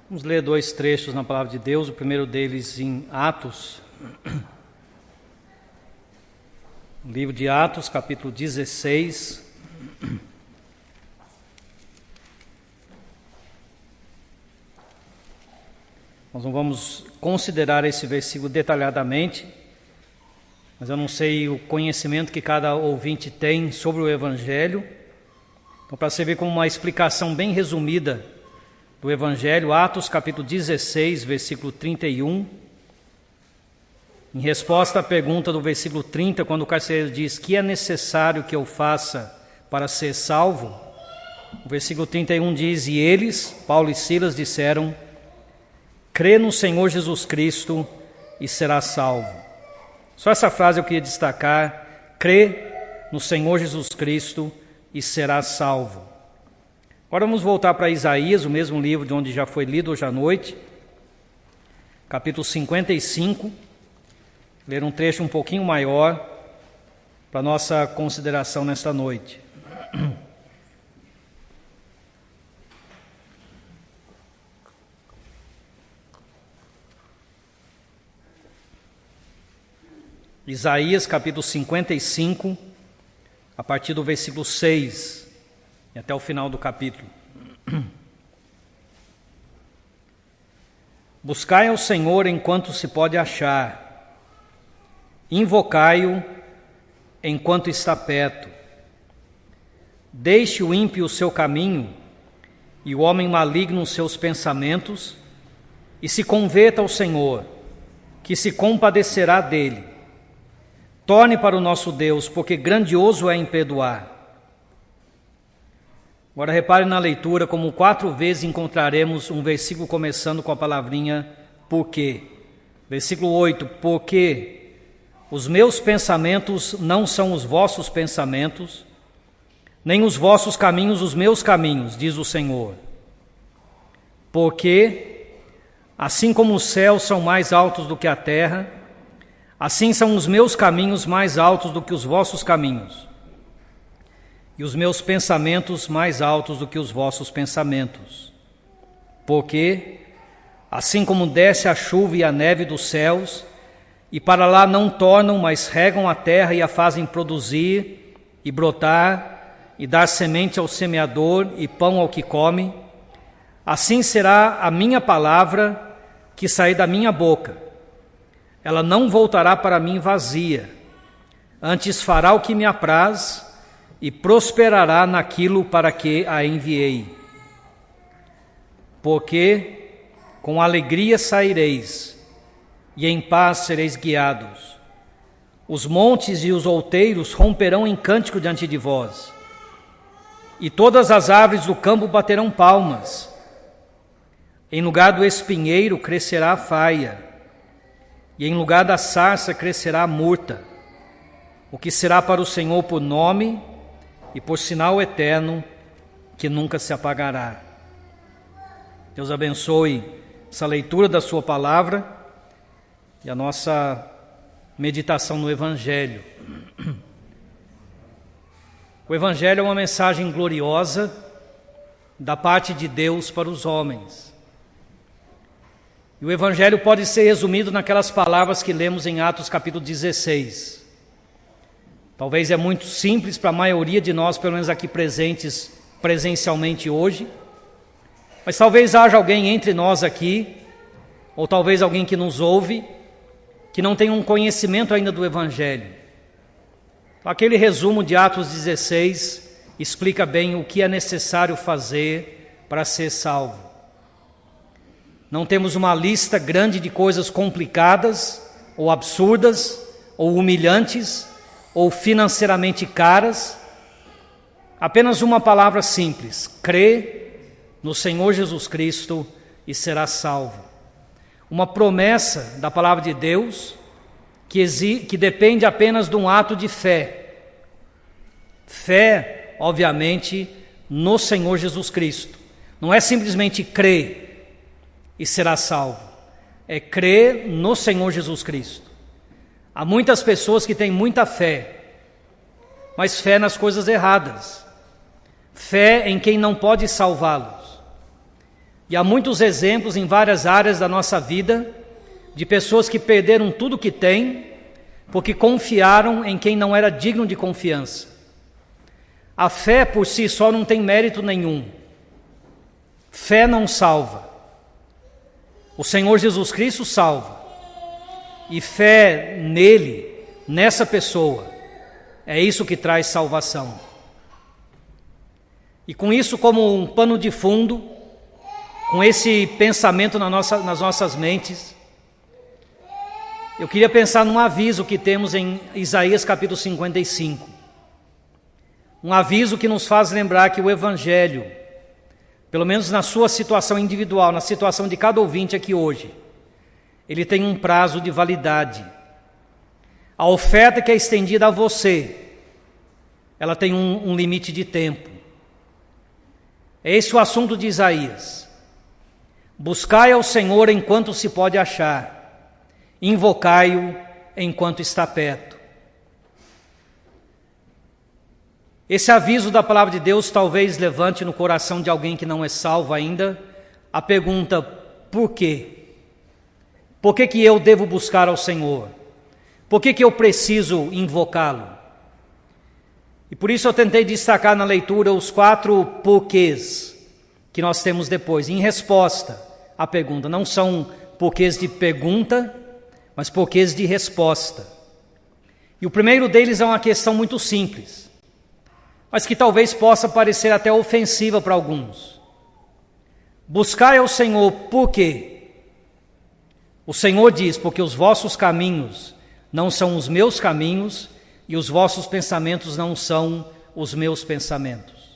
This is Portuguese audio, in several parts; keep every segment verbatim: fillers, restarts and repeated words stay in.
Vamos ler dois trechos na Palavra de Deus, o primeiro deles em Atos, livro de Atos, capítulo dezesseis. Nós não vamos considerar esse versículo detalhadamente, mas eu não sei o conhecimento que cada ouvinte tem sobre o Evangelho. Então, para servir como uma explicação bem resumida do Evangelho, Atos capítulo dezesseis, versículo trinta e um, em resposta à pergunta do versículo trinta, quando o carcereiro diz: que é necessário que eu faça para ser salvo? O versículo trinta e um diz: e eles, Paulo e Silas, disseram: crê no Senhor Jesus Cristo e será salvo. Só essa frase eu queria destacar: crê no Senhor Jesus Cristo e será salvo. Agora vamos voltar para Isaías, o mesmo livro de onde já foi lido hoje à noite, capítulo cinquenta e cinco, ler um trecho um pouquinho maior para nossa consideração nesta noite. Isaías capítulo cinquenta e cinco, a partir do versículo seis e até o final do capítulo. Buscai ao Senhor enquanto se pode achar, invocai-o enquanto está perto. Deixe o ímpio o seu caminho e o homem maligno os seus pensamentos, e se converta ao Senhor, que se compadecerá dele. Torne para o nosso Deus, porque grandioso é em perdoar. Agora repare na leitura, como quatro vezes encontraremos um versículo começando com a palavrinha porque. Versículo oito, porque os meus pensamentos não são os vossos pensamentos, nem os vossos caminhos os meus caminhos, diz o Senhor. Porque, assim como os céus são mais altos do que a terra, assim são os meus caminhos mais altos do que os vossos caminhos, e os meus pensamentos mais altos do que os vossos pensamentos. Porque, assim como desce a chuva e a neve dos céus, e para lá não tornam, mas regam a terra e a fazem produzir, e brotar, e dar semente ao semeador, e pão ao que come, assim será a minha palavra que sair da minha boca. Ela não voltará para mim vazia, antes fará o que me apraz, e prosperará naquilo para que a enviei. Porque com alegria saireis, e em paz sereis guiados. Os montes e os outeiros romperão em cântico diante de vós, e todas as árvores do campo baterão palmas. Em lugar do espinheiro crescerá a faia, e em lugar da sarça crescerá a murta, o que será para o Senhor por nome e por sinal eterno que nunca se apagará. Deus abençoe essa leitura da sua palavra e a nossa meditação no Evangelho. O Evangelho é uma mensagem gloriosa da parte de Deus para os homens. E o Evangelho pode ser resumido naquelas palavras que lemos em Atos capítulo dezesseis. Talvez é muito simples para a maioria de nós, pelo menos aqui presentes presencialmente hoje, mas talvez haja alguém entre nós aqui, ou talvez alguém que nos ouve, que não tenha um conhecimento ainda do Evangelho. Aquele resumo de Atos dezesseis explica bem o que é necessário fazer para ser salvo. Não temos uma lista grande de coisas complicadas, ou absurdas, ou humilhantes, ou financeiramente caras. Apenas uma palavra simples: crê no Senhor Jesus Cristo e será salvo. Uma promessa da palavra de Deus que, exi- que depende apenas de um ato de fé. Fé, obviamente, no Senhor Jesus Cristo. Não é simplesmente crer e será salvo. É crer no Senhor Jesus Cristo. Há muitas pessoas que têm muita fé, mas fé nas coisas erradas. Fé em quem não pode salvá-los. E há muitos exemplos em várias áreas da nossa vida de pessoas que perderam tudo que têm porque confiaram em quem não era digno de confiança. A fé por si só não tem mérito nenhum. Fé não salva. O Senhor Jesus Cristo salva. E fé nele, nessa pessoa, é isso que traz salvação. E com isso como um pano de fundo, com esse pensamento na nossa, nas nossas mentes, eu queria pensar num aviso que temos em Isaías capítulo cinquenta e cinco. Um aviso que nos faz lembrar que o Evangelho, pelo menos na sua situação individual, na situação de cada ouvinte aqui hoje, ele tem um prazo de validade. A oferta que é estendida a você, ela tem um, um limite de tempo. É esse o assunto de Isaías. Buscai ao Senhor enquanto se pode achar, invocai-o enquanto está perto. Esse aviso da palavra de Deus talvez levante no coração de alguém que não é salvo ainda a pergunta: por quê? Por que que eu devo buscar ao Senhor? Por que que eu preciso invocá-lo? E por isso eu tentei destacar na leitura os quatro porquês que nós temos depois, em resposta à pergunta. Não são porquês de pergunta, mas porquês de resposta. E o primeiro deles é uma questão muito simples, mas que talvez possa parecer até ofensiva para alguns. Buscai ao Senhor por quê? O Senhor diz: porque os vossos caminhos não são os meus caminhos e os vossos pensamentos não são os meus pensamentos.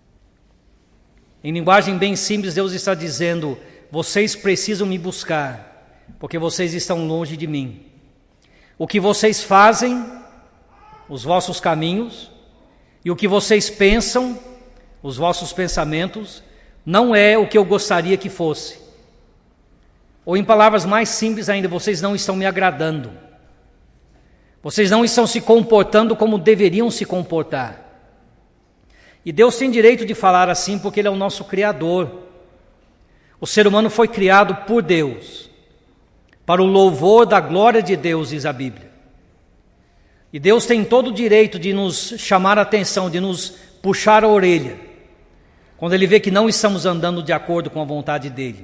Em linguagem bem simples, Deus está dizendo: vocês precisam me buscar, porque vocês estão longe de mim. O que vocês fazem, os vossos caminhos, e o que vocês pensam, os vossos pensamentos, não é o que eu gostaria que fosse. Ou em palavras mais simples ainda, vocês não estão me agradando. Vocês não estão se comportando como deveriam se comportar. E Deus tem direito de falar assim porque Ele é o nosso Criador. O ser humano foi criado por Deus, para o louvor da glória de Deus, diz a Bíblia. E Deus tem todo o direito de nos chamar a atenção, de nos puxar a orelha, quando Ele vê que não estamos andando de acordo com a vontade dEle.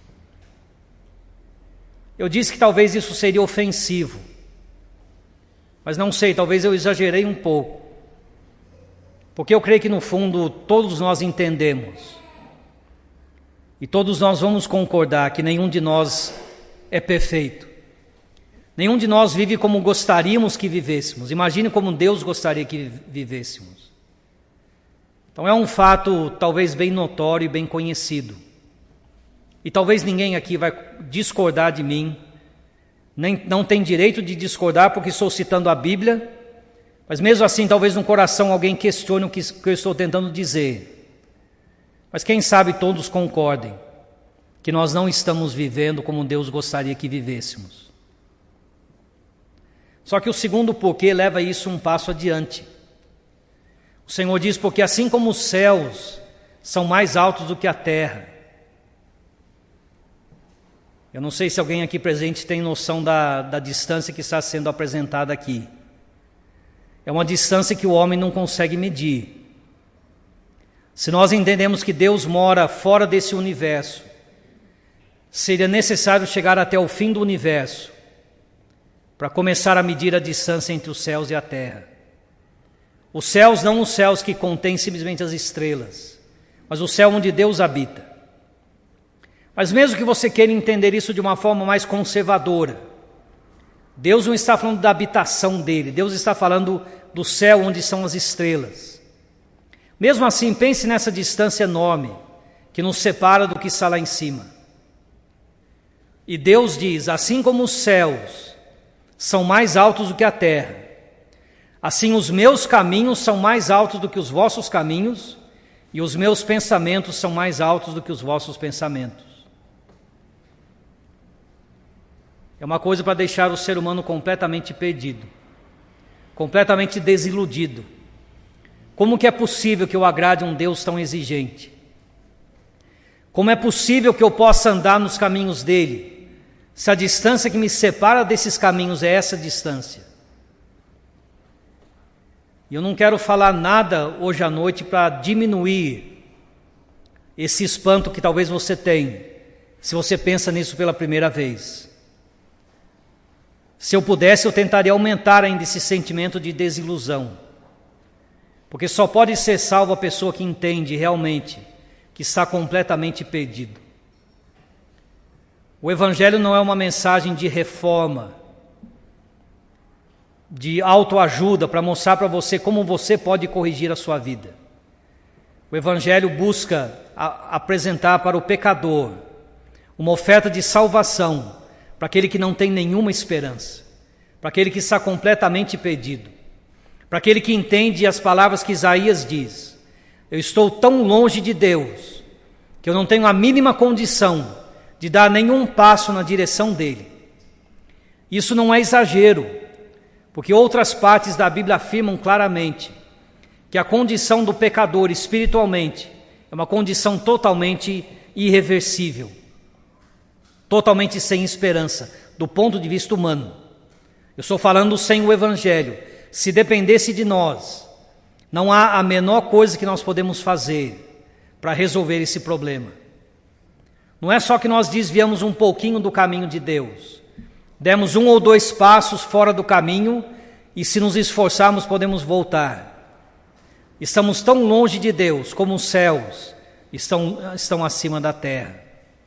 Eu disse que talvez isso seria ofensivo, mas não sei, talvez eu exagerei um pouco, porque eu creio que no fundo todos nós entendemos, e todos nós vamos concordar que nenhum de nós é perfeito, nenhum de nós vive como gostaríamos que vivêssemos. Imagine como Deus gostaria que vivêssemos. Então é um fato talvez bem notório e bem conhecido, e talvez ninguém aqui vai discordar de mim, nem, não tem direito de discordar porque estou citando a Bíblia, mas mesmo assim talvez no coração alguém questione o que, que eu estou tentando dizer. Mas quem sabe todos concordem que nós não estamos vivendo como Deus gostaria que vivêssemos. Só que o segundo porquê leva isso um passo adiante. O Senhor diz: porque assim como os céus são mais altos do que a terra. Eu não sei se alguém aqui presente tem noção da, da distância que está sendo apresentada aqui. É uma distância que o homem não consegue medir. Se nós entendemos que Deus mora fora desse universo, seria necessário chegar até o fim do universo para começar a medir a distância entre os céus e a terra. Os céus, não os céus que contêm simplesmente as estrelas, mas o céu onde Deus habita. Mas mesmo que você queira entender isso de uma forma mais conservadora, Deus não está falando da habitação dele, Deus está falando do céu onde são as estrelas. Mesmo assim, pense nessa distância enorme que nos separa do que está lá em cima. E Deus diz: assim como os céus são mais altos do que a terra, assim os meus caminhos são mais altos do que os vossos caminhos, e os meus pensamentos são mais altos do que os vossos pensamentos. É uma coisa para deixar o ser humano completamente perdido, completamente desiludido. Como que é possível que eu agrade um Deus tão exigente? Como é possível que eu possa andar nos caminhos dele, se a distância que me separa desses caminhos é essa distância? E eu não quero falar nada hoje à noite para diminuir esse espanto que talvez você tenha, se você pensa nisso pela primeira vez. Se eu pudesse, eu tentaria aumentar ainda esse sentimento de desilusão. Porque só pode ser salvo a pessoa que entende realmente que está completamente perdido. O Evangelho não é uma mensagem de reforma, de autoajuda para mostrar para você como você pode corrigir a sua vida. O Evangelho busca a, apresentar para o pecador uma oferta de salvação para aquele que não tem nenhuma esperança, para aquele que está completamente perdido, para aquele que entende as palavras que Isaías diz: eu estou tão longe de Deus que eu não tenho a mínima condição de dar nenhum passo na direção dele. Isso não é exagero, porque outras partes da Bíblia afirmam claramente que a condição do pecador espiritualmente é uma condição totalmente irreversível, totalmente sem esperança, do ponto de vista humano. Eu estou falando sem o Evangelho. Se dependesse de nós, não há a menor coisa que nós podemos fazer para resolver esse problema. Não é só que nós desviamos um pouquinho do caminho de Deus, demos um ou dois passos fora do caminho e, se nos esforçarmos, podemos voltar. Estamos tão longe de Deus como os céus estão, estão acima da terra.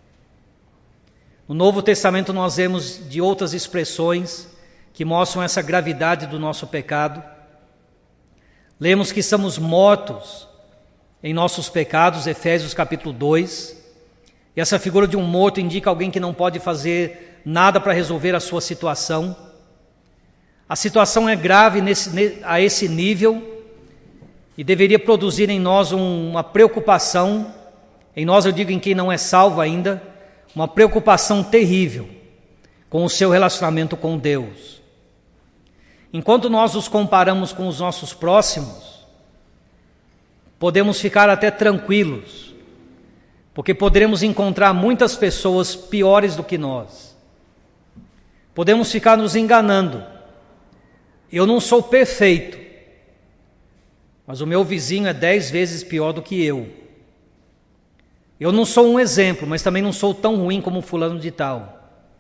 No Novo Testamento nós vemos de outras expressões que mostram essa gravidade do nosso pecado. Lemos que estamos mortos em nossos pecados, Efésios capítulo dois. E essa figura de um morto indica alguém que não pode fazer nada para resolver a sua situação. A situação é grave nesse, a esse nível e deveria produzir em nós uma preocupação, em nós eu digo em quem não é salvo ainda, uma preocupação terrível com o seu relacionamento com Deus. Enquanto nós nos comparamos com os nossos próximos, podemos ficar até tranquilos, porque poderemos encontrar muitas pessoas piores do que nós. Podemos ficar nos enganando. Eu não sou perfeito, mas o meu vizinho é dez vezes pior do que eu. Eu não sou um exemplo, mas também não sou tão ruim como fulano de tal.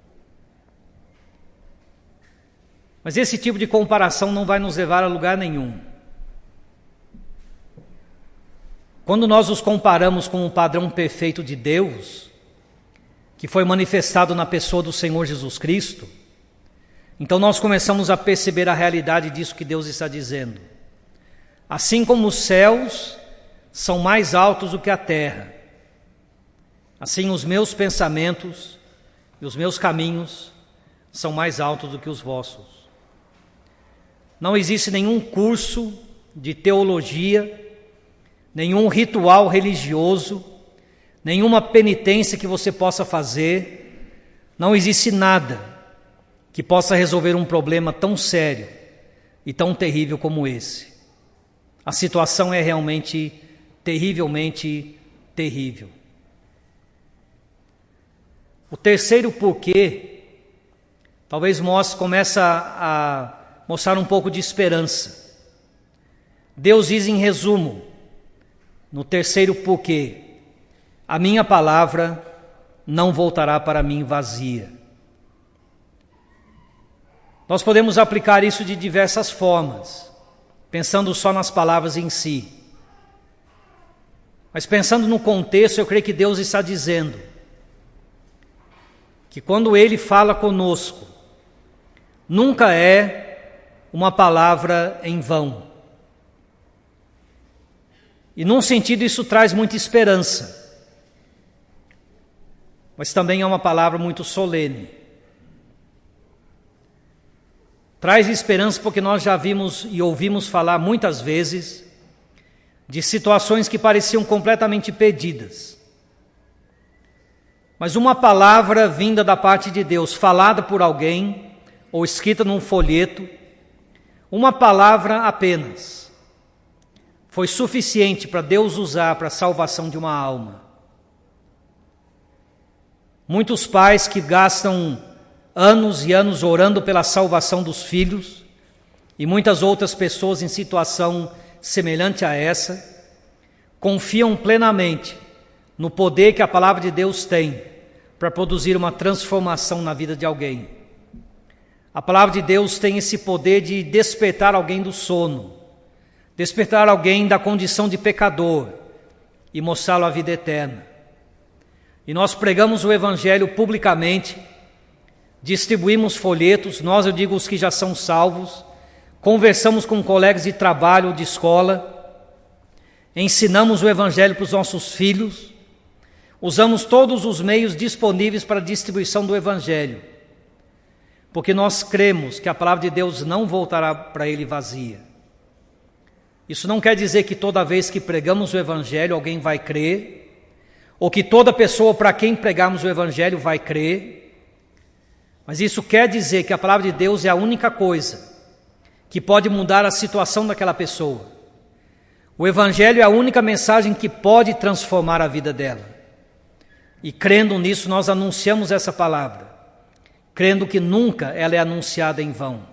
Mas esse tipo de comparação não vai nos levar a lugar nenhum. Quando nós nos comparamos com o padrão perfeito de Deus, que foi manifestado na pessoa do Senhor Jesus Cristo, então nós começamos a perceber a realidade disso que Deus está dizendo. Assim como os céus são mais altos do que a terra, assim os meus pensamentos e os meus caminhos são mais altos do que os vossos. Não existe nenhum curso de teologia, nenhum ritual religioso, nenhuma penitência que você possa fazer, não existe nada que possa resolver um problema tão sério e tão terrível como esse. A situação é realmente terrivelmente terrível. O terceiro porquê, talvez mostre, começa a mostrar um pouco de esperança. Deus diz em resumo, no terceiro porquê: a minha palavra não voltará para mim vazia. Nós podemos aplicar isso de diversas formas, pensando só nas palavras em si. Mas pensando no contexto, eu creio que Deus está dizendo que quando Ele fala conosco, nunca é uma palavra em vão. E num sentido isso traz muita esperança, mas também é uma palavra muito solene. Traz esperança porque nós já vimos e ouvimos falar muitas vezes de situações que pareciam completamente perdidas. Mas uma palavra vinda da parte de Deus, falada por alguém, ou escrita num folheto, uma palavra apenas, foi suficiente para Deus usar para a salvação de uma alma. Muitos pais que gastam anos e anos orando pela salvação dos filhos, e muitas outras pessoas em situação semelhante a essa, confiam plenamente no poder que a palavra de Deus tem para produzir uma transformação na vida de alguém. A palavra de Deus tem esse poder de despertar alguém do sono, despertar alguém da condição de pecador e mostrá-lo a vida eterna. E nós pregamos o Evangelho publicamente, distribuímos folhetos, nós, eu digo, os que já são salvos, conversamos com colegas de trabalho ou de escola, ensinamos o Evangelho para os nossos filhos, usamos todos os meios disponíveis para a distribuição do Evangelho, porque nós cremos que a palavra de Deus não voltará para ele vazia. Isso não quer dizer que toda vez que pregamos o Evangelho alguém vai crer, ou que toda pessoa para quem pregarmos o Evangelho vai crer, mas isso quer dizer que a palavra de Deus é a única coisa que pode mudar a situação daquela pessoa. O Evangelho é a única mensagem que pode transformar a vida dela. E crendo nisso, nós anunciamos essa palavra, crendo que nunca ela é anunciada em vão.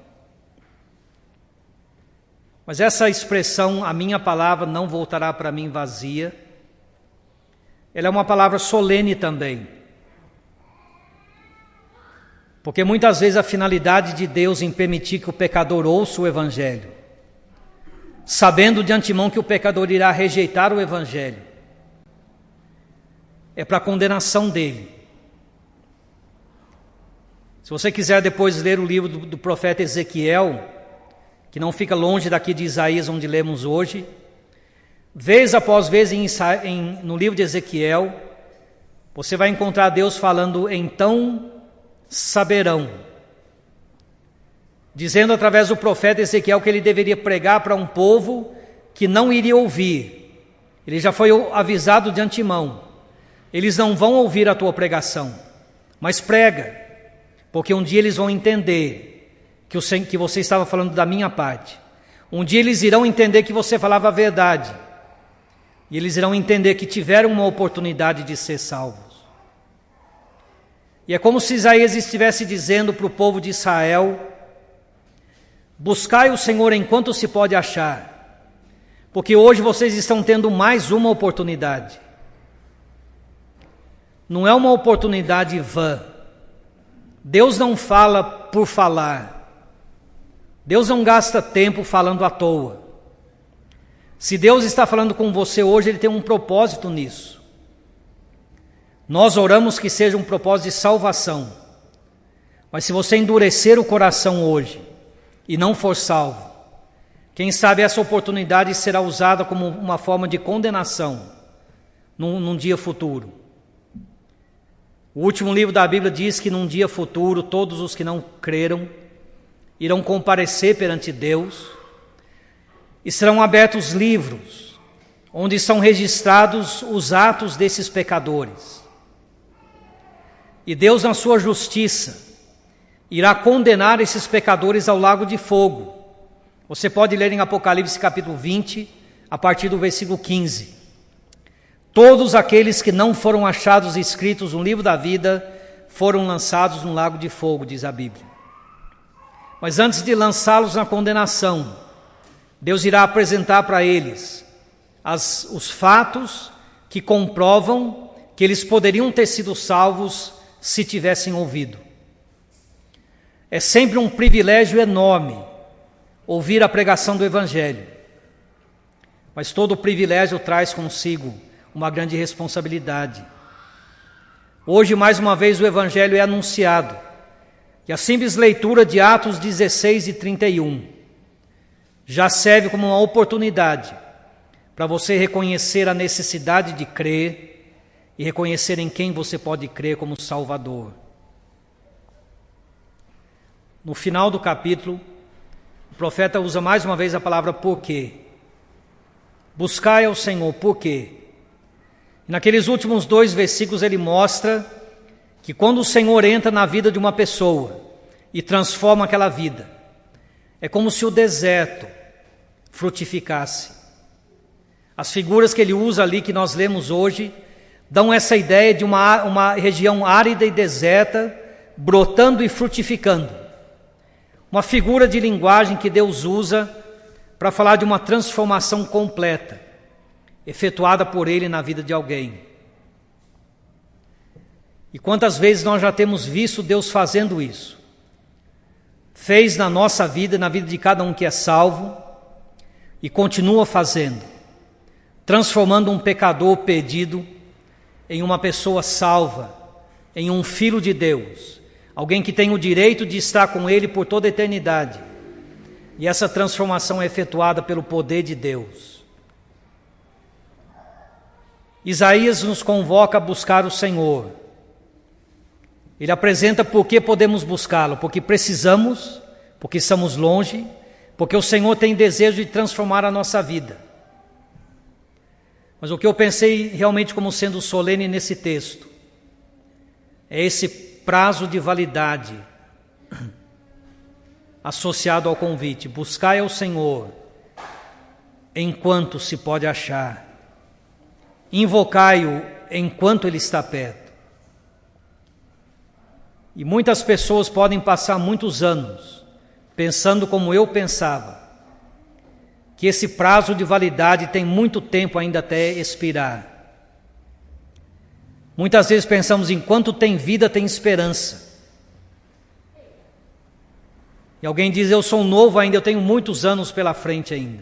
Mas essa expressão, a minha palavra não voltará para mim vazia, ela é uma palavra solene também. Porque muitas vezes a finalidade de Deus em permitir que o pecador ouça o Evangelho, sabendo de antemão que o pecador irá rejeitar o Evangelho, é para a condenação dele. Se você quiser depois ler o livro do, do profeta Ezequiel, que não fica longe daqui de Isaías, onde lemos hoje, vez após vez em, em, no livro de Ezequiel, você vai encontrar Deus falando, então saberão, dizendo através do profeta Ezequiel que ele deveria pregar para um povo que não iria ouvir. Ele já foi avisado de antemão, eles não vão ouvir a tua pregação, mas prega, porque um dia eles vão entender que, o, que você estava falando da minha parte. Um dia eles irão entender que você falava a verdade, e eles irão entender que tiveram uma oportunidade de ser salvos. E é como se Isaías estivesse dizendo para o povo de Israel: buscai o Senhor enquanto se pode achar, porque hoje vocês estão tendo mais uma oportunidade. Não é uma oportunidade vã. Deus não fala por falar. Deus não gasta tempo falando à toa. Se Deus está falando com você hoje, Ele tem um propósito nisso. Nós oramos que seja um propósito de salvação. Mas se você endurecer o coração hoje e não for salvo, quem sabe essa oportunidade será usada como uma forma de condenação num, num dia futuro. O último livro da Bíblia diz que num dia futuro todos os que não creram irão comparecer perante Deus e serão abertos livros onde são registrados os atos desses pecadores. E Deus, na sua justiça, irá condenar esses pecadores ao lago de fogo. Você pode ler em Apocalipse capítulo vinte, a partir do versículo quinze. Todos aqueles que não foram achados escritos no livro da vida foram lançados no lago de fogo, diz a Bíblia. Mas antes de lançá-los na condenação, Deus irá apresentar para eles as, os fatos que comprovam que eles poderiam ter sido salvos se tivessem ouvido. É sempre um privilégio enorme ouvir a pregação do Evangelho, mas todo privilégio traz consigo uma grande responsabilidade. Hoje, mais uma vez, o Evangelho é anunciado, e a simples leitura de Atos dezesseis e trinta e um já serve como uma oportunidade para você reconhecer a necessidade de crer e reconhecer em quem você pode crer como Salvador. No final do capítulo, o profeta usa mais uma vez a palavra por quê. Buscai ao Senhor, por quê? E naqueles últimos dois versículos ele mostra que quando o Senhor entra na vida de uma pessoa e transforma aquela vida, é como se o deserto frutificasse. As figuras que ele usa ali, que nós lemos hoje, dão essa ideia de uma, uma região árida e deserta, brotando e frutificando. Uma figura de linguagem que Deus usa para falar de uma transformação completa, efetuada por Ele na vida de alguém. E quantas vezes nós já temos visto Deus fazendo isso? Fez na nossa vida, na vida de cada um que é salvo, e continua fazendo, transformando um pecador perdido em uma pessoa salva, em um filho de Deus, alguém que tem o direito de estar com Ele por toda a eternidade. E essa transformação é efetuada pelo poder de Deus. Isaías nos convoca a buscar o Senhor. Ele apresenta por que podemos buscá-lo, porque precisamos, porque estamos longe, porque o Senhor tem desejo de transformar a nossa vida. Mas o que eu pensei realmente como sendo solene nesse texto é esse prazo de validade associado ao convite: buscai ao Senhor enquanto se pode achar, invocai-o enquanto Ele está perto. E muitas pessoas podem passar muitos anos pensando como eu pensava, que esse prazo de validade tem muito tempo ainda até expirar. Muitas vezes pensamos, enquanto tem vida, tem esperança. E alguém diz, eu sou novo ainda, eu tenho muitos anos pela frente ainda.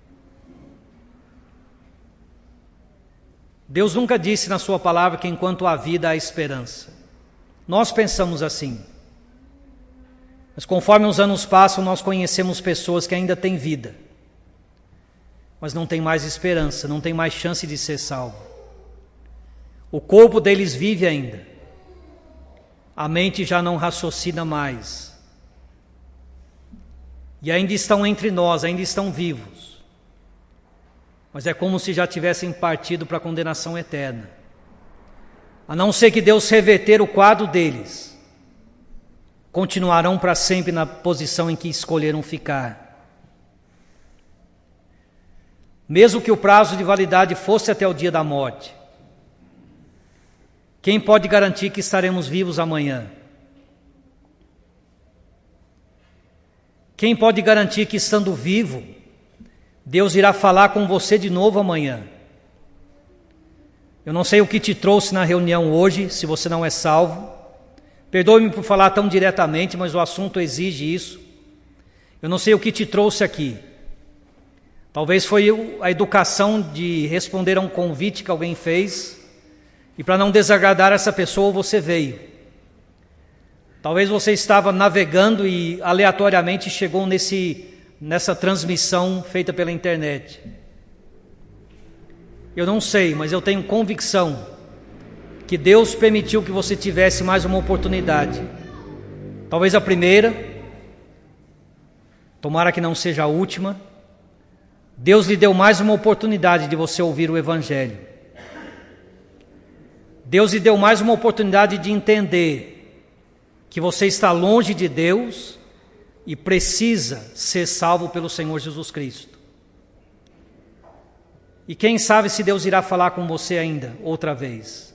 Deus nunca disse na sua palavra que enquanto há vida há esperança. Nós pensamos assim. Mas conforme os anos passam, nós conhecemos pessoas que ainda têm vida, mas não têm mais esperança, não têm mais chance de ser salvo. O corpo deles vive ainda. A mente já não raciocina mais. E ainda estão entre nós, ainda estão vivos. Mas é como se já tivessem partido para a condenação eterna. A não ser que Deus reverter o quadro deles, continuarão para sempre na posição em que escolheram ficar. Mesmo que o prazo de validade fosse até o dia da morte, quem pode garantir que estaremos vivos amanhã? Quem pode garantir que, estando vivo, Deus irá falar com você de novo amanhã? Eu não sei o que te trouxe na reunião hoje, se você não é salvo. Perdoe-me por falar tão diretamente, mas o assunto exige isso. Eu não sei o que te trouxe aqui. Talvez foi a educação de responder a um convite que alguém fez, e para não desagradar essa pessoa você veio. Talvez você estava navegando e aleatoriamente chegou nesse, nessa transmissão feita pela internet. Eu não sei, mas eu tenho convicção que Deus permitiu que você tivesse mais uma oportunidade. Talvez a primeira, tomara que não seja a última. Deus lhe deu mais uma oportunidade de você ouvir o Evangelho. Deus lhe deu mais uma oportunidade de entender que você está longe de Deus e precisa ser salvo pelo Senhor Jesus Cristo. E quem sabe se Deus irá falar com você ainda, outra vez.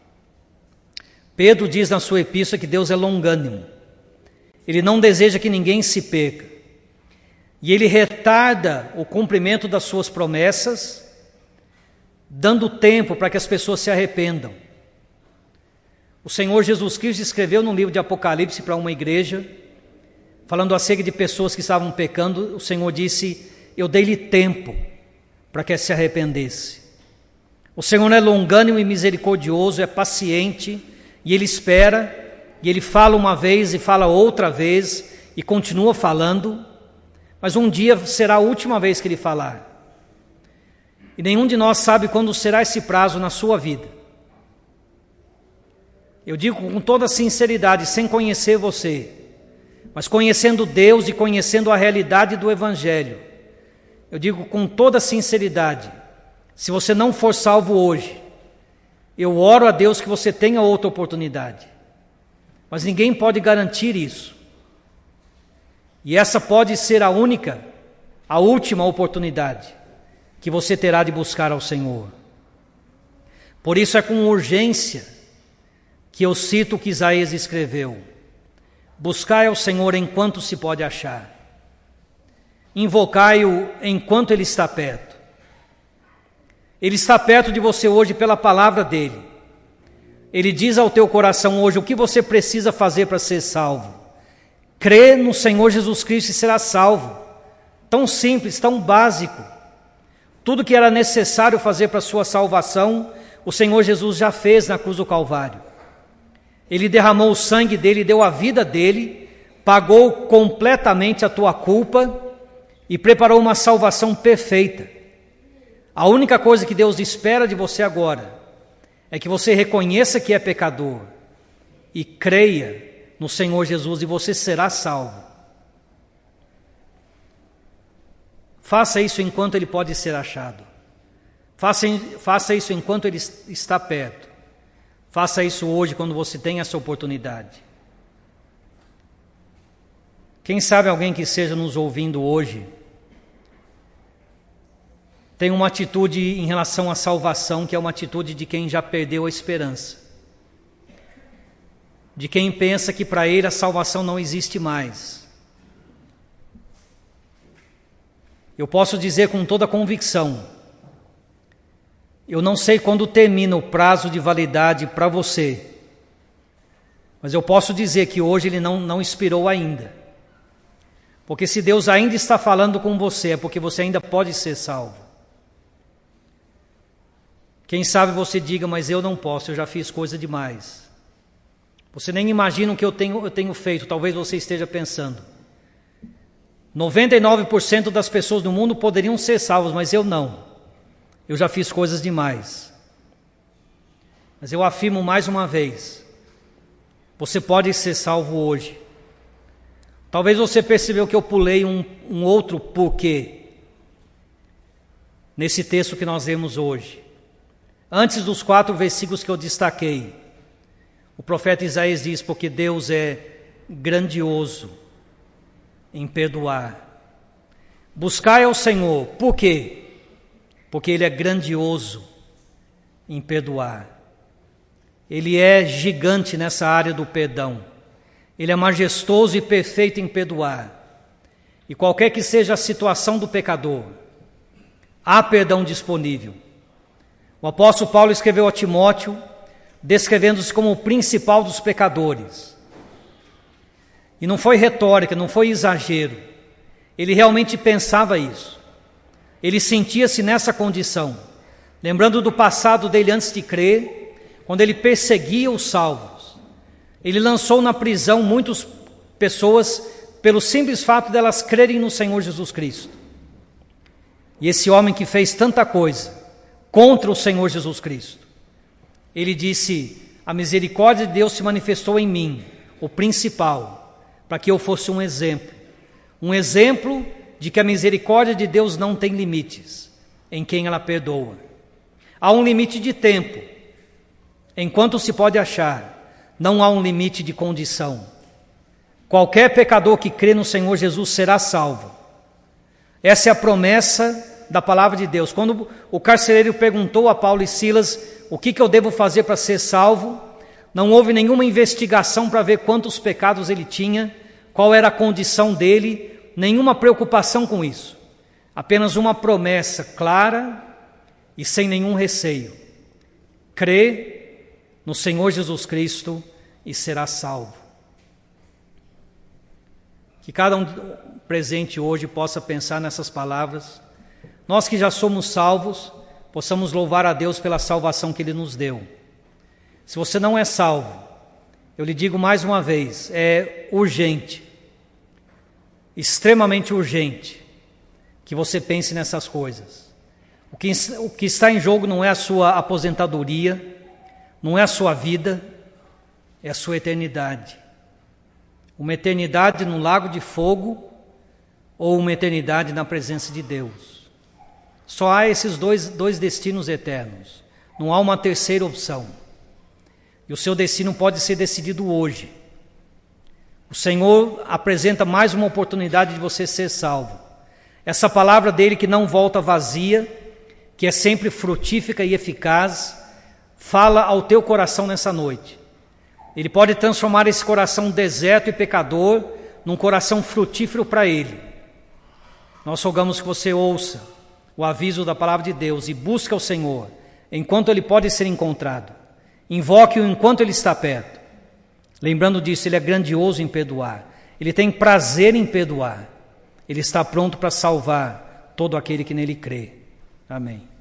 Pedro diz na sua epístola que Deus é longânimo. Ele não deseja que ninguém se perca. E Ele retarda o cumprimento das suas promessas, dando tempo para que as pessoas se arrependam. O Senhor Jesus Cristo escreveu no livro de Apocalipse para uma igreja, falando acerca de pessoas que estavam pecando. O Senhor disse, eu dei-lhe tempo para que se arrependesse. O Senhor é longânimo e misericordioso, é paciente, e Ele espera, e Ele fala uma vez e fala outra vez, e continua falando, mas um dia será a última vez que Ele falar. E nenhum de nós sabe quando será esse prazo na sua vida. Eu digo com toda sinceridade, sem conhecer você, mas conhecendo Deus e conhecendo a realidade do Evangelho, eu digo com toda sinceridade, se você não for salvo hoje, eu oro a Deus que você tenha outra oportunidade. Mas ninguém pode garantir isso. E essa pode ser a única, a última oportunidade que você terá de buscar ao Senhor. Por isso é com urgência que eu cito o que Isaías escreveu: buscai ao Senhor enquanto se pode achar, invocai-o enquanto Ele está perto. Ele está perto de você hoje pela palavra dEle. Ele diz ao teu coração hoje o que você precisa fazer para ser salvo. Crê no Senhor Jesus Cristo e será salvo. Tão simples, tão básico. Tudo que era necessário fazer para a sua salvação, o Senhor Jesus já fez na cruz do Calvário. Ele derramou o sangue dele, deu a vida dele, pagou completamente a tua culpa e preparou uma salvação perfeita. A única coisa que Deus espera de você agora é que você reconheça que é pecador e creia no Senhor Jesus e você será salvo. Faça isso enquanto Ele pode ser achado. Faça, faça isso enquanto Ele está perto. Faça isso hoje quando você tem essa oportunidade. Quem sabe alguém que esteja nos ouvindo hoje tem uma atitude em relação à salvação que é uma atitude de quem já perdeu a esperança. De quem pensa que para ele a salvação não existe mais. Eu posso dizer com toda convicção, eu não sei quando termina o prazo de validade para você, mas eu posso dizer que hoje ele não, não expirou ainda. Porque se Deus ainda está falando com você, é porque você ainda pode ser salvo. Quem sabe você diga, mas eu não posso, eu já fiz coisa demais. Você nem imagina o que eu tenho, eu tenho feito, talvez você esteja pensando. noventa e nove por cento das pessoas no mundo poderiam ser salvas, mas eu não. Eu já fiz coisas demais. Mas eu afirmo mais uma vez, você pode ser salvo hoje. Talvez você percebeu que eu pulei um, um outro porquê nesse texto que nós lemos hoje. Antes dos quatro versículos que eu destaquei, o profeta Isaías diz, porque Deus é grandioso em perdoar. Buscai ao Senhor, por quê? Porque Ele é grandioso em perdoar. Ele é gigante nessa área do perdão. Ele é majestoso e perfeito em perdoar. E qualquer que seja a situação do pecador, há perdão disponível. O apóstolo Paulo escreveu a Timóteo, descrevendo-se como o principal dos pecadores. E não foi retórica, não foi exagero. Ele realmente pensava isso. Ele sentia-se nessa condição. Lembrando do passado dele antes de crer, quando ele perseguia os salvos. Ele lançou na prisão muitas pessoas pelo simples fato delas crerem no Senhor Jesus Cristo. E esse homem que fez tanta coisa contra o Senhor Jesus Cristo, ele disse, a misericórdia de Deus se manifestou em mim, o principal, para que eu fosse um exemplo. Um exemplo de que a misericórdia de Deus não tem limites em quem ela perdoa. Há um limite de tempo, enquanto se pode achar, não há um limite de condição. Qualquer pecador que crê no Senhor Jesus será salvo. Essa é a promessa da palavra de Deus. Quando o carcereiro perguntou a Paulo e Silas o que, que eu devo fazer para ser salvo, não houve nenhuma investigação para ver quantos pecados ele tinha, qual era a condição dele, nenhuma preocupação com isso. Apenas uma promessa clara e sem nenhum receio. Crê no Senhor Jesus Cristo e será salvo. Que cada um presente hoje possa pensar nessas palavras. Nós que já somos salvos, possamos louvar a Deus pela salvação que Ele nos deu. Se você não é salvo, eu lhe digo mais uma vez, é urgente, extremamente urgente, que você pense nessas coisas. O que, o que está em jogo não é a sua aposentadoria, não é a sua vida, é a sua eternidade. Uma eternidade no lago de fogo ou uma eternidade na presença de Deus. Só há esses dois, dois destinos eternos. Não há uma terceira opção. E o seu destino pode ser decidido hoje. O Senhor apresenta mais uma oportunidade de você ser salvo. Essa palavra dele que não volta vazia, que é sempre frutífica e eficaz, fala ao teu coração nessa noite. Ele pode transformar esse coração deserto e pecador num coração frutífero para Ele. Nós rogamos que você ouça o aviso da palavra de Deus e busque o Senhor enquanto Ele pode ser encontrado. Invoque-o enquanto Ele está perto. Lembrando disso, Ele é grandioso em perdoar. Ele tem prazer em perdoar. Ele está pronto para salvar todo aquele que nele crê. Amém.